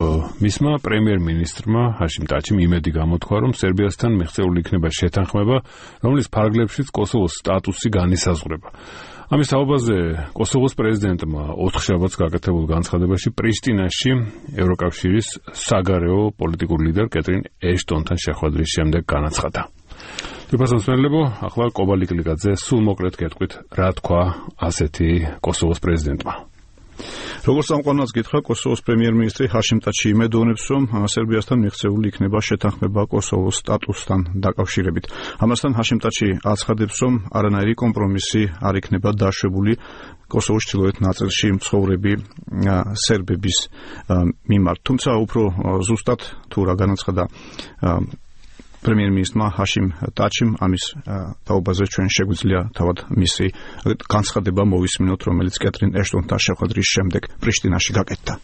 მისმა პრემიერ-მინისტრმა ჰაშიმ ტაჩიმ იმედი გამოთქვა, რომ სერბიასთან მიღწეული იქნება შეთანხმება, რომლის ფარგლებშიც კოსოვოს სტატუსი განისაზღვრება. ამის თაობაზე კოსოვოს პრეზიდენტმა 4 შაბათს გაკეთებულ განცხადებაში პრიშტინაში ევროკავშირის საგარეო პოლიტიკურ ლიდერ კეტრინ ეშტონთან შეხვედრის შემდეგ განაცხადა. Თვითონ ახლა კობალიკლიკაძე სულ მოკლედ გეტყვით, რა თქვა ასეთი კოსოვოს პრეზიდენტმა. Როგორც ამყვანაც გითხრა, კოსოვოს პრემიერ-მინისტრი ჰაშიმ ტაჩი იმედოვნებს, რომ სერბიასთან მიღწეული იქნება შეთანხმება კოსოვოს სტატუსთან დაკავშირებით. ამასთან ჰაშიმ ტაჩი აცხადებს, რომ არანაირი კომპრომისი არ იქნება დაშვებული კოსოვოს ჩრდილოეთ ნაწილში მცხოვრები სერბების მიმართ. თუმცა უფრო ზუსტად თუ რა განაცხადა პრემიერ-მინისტრმა ჰაშიმ ტაჩიმ ამის თაობაზე ჩვენ შეგვიძლია თავად მისი განცხადება მოვისმინოთ, რომელიც კეტრინ ეშტონთან შეხვედრის შემდეგ პრიშტინაში გაკეთდა.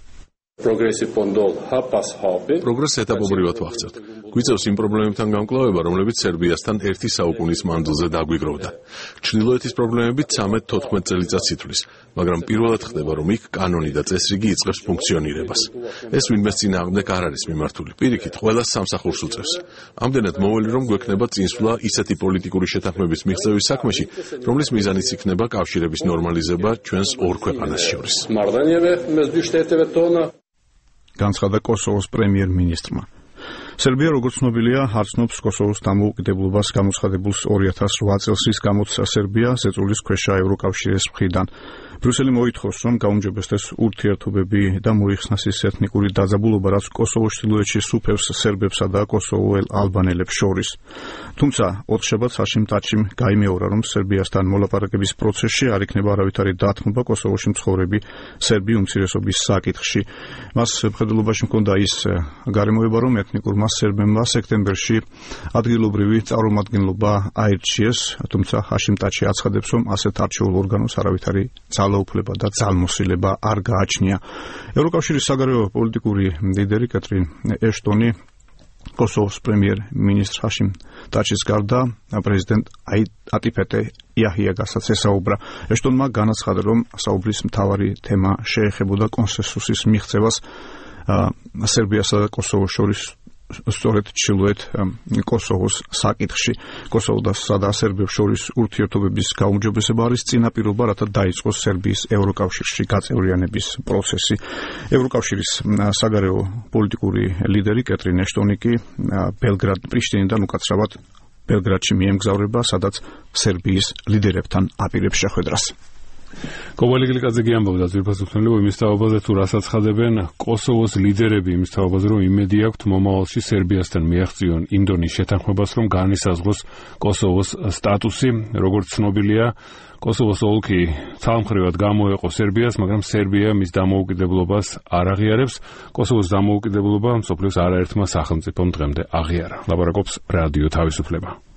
პროგრესს ეტაპობრივად ვახცევთ. გვიწევს იმ პრობლემებთან გამკლავება, რომლებიც სერბიასთან 1 საუკუნის მანძილზე დაგვიგროვდა. ჩრდილოეთის პრობლემები 13-14 წელიწადს ითვლის, მაგრამ პირველად ხდება, რომ იქ კანონი და წესრიგი იწყებს ფუნქციონირებას. ეს ვინმეს წინააღმდეგ არ არის მიმართული. პირიქით, ყველას სამსახურს უწევს. ამდენად მოველი, რომ გვექნება წინსვლა ისეთი პოლიტიკური შეთანხმების მიღწევის საქმეში, რომლის მიზანიც იქნება კავშირების ნორმალიზება ჩვენს ორ ქვეყანას შორის. განცხადა კოსოვოს პრემიერ-მინისტრმა. სერბია, როგორც ცნობილია, არცნობს კოსოვოს დამოუკიდებლობას გამოცხადებულ 2008 წელს, რის გამოც სერბია ზეწოლის ქვეშა ევროკავშირის მხრიდან. ბრიუსელი მოითხოვს, რომ გაუმჯობესდეს ურთიერთობები და მოიხსნას ის ეთნიკური დაძაბულობა, რაც კოსოვოს ჩრდილოეთში სუფევს სერბებსა და კოსოვოელ ალბანელებს შორის. თუმცა 4 შაბათს ჰაშიმ ტაჩიმ გაიმეორა, რომ სერბიასთან მოლაპარაკების პროცესში არ იქნება არავითარი დათმობა კოსოვოში მცხოვრები სერბი უმცირესობის საკითხში. მას მხედველობაში მქონდა ის გარემოება, რომ ეთნიკურმა სერბებმა სექტემბერში ადგილობრივი წარმომადგენლობა აირჩიეს, თუმცა ჰაშიმ ტაჩი აცხადებს, რომ ასეთ არჩეულ ორგანოს არავითარი ძალაუფლება და ძალმოსილება არ გააჩნია. ევროკავშირის საგარეო პოლიტიკური ლიდერი კეტრინ ეშტონი კოსოვოს პრემიერ-მინისტრ ჰაშიმ ტაჩის გარდა პრეზიდენტ ატიფეტე იაჰიაგასაც ესაუბრა. ეშტონმა განაცხადა, რომ საუბრის მთავარი თემა შეეხებოდა კონსენსუსის მიღწევას სერბიასა და კოსოვოს შორის სწორედ ჩრდილოეთ კოსოვოს საკითხში. კოსოვოსა და სერბებს შორის ურთიერთობების გაუმჯობესება არის წინაპირობა, რათა დაიწყოს სერბიის ევროკავშირში გაწევრიანების პროცესი. ევროკავშირის საგარეო პოლიტიკური ლიდერი კეტრინ ეშტონი კი პრიშტინიდან უკაცრავად ბელგრადში მიემგზავრება, სადაც სერბიის ლიდერებთან აპირებს შეხვედრას. კობალიკლიკაძე გიამბობდა ძირფასწულნელო იმის თაობაზე, თუ რასაც ხადებენ კოსოვოს ლიდერები იმის თაობაზე, რომ იმედი აქვთ მომავალში სერბიასთან მიაღწიონ იმ დონის შეთანხმებას, რომ განისაზღვროს კოსოვოს სტატუსი. როგორც ცნობილია, კოსოვოს ოლქი ცალმხრივად გამოეყო სერბიას, მაგრამ სერბია მის დამოუკიდებლობას არ აღიარებს. კოსოვოს დამოუკიდებლობა მსოფლიოს არაერთმა სახელმწიფომ დღემდე აღიარა. ლაპარაკობს რადიო თავისუფლება.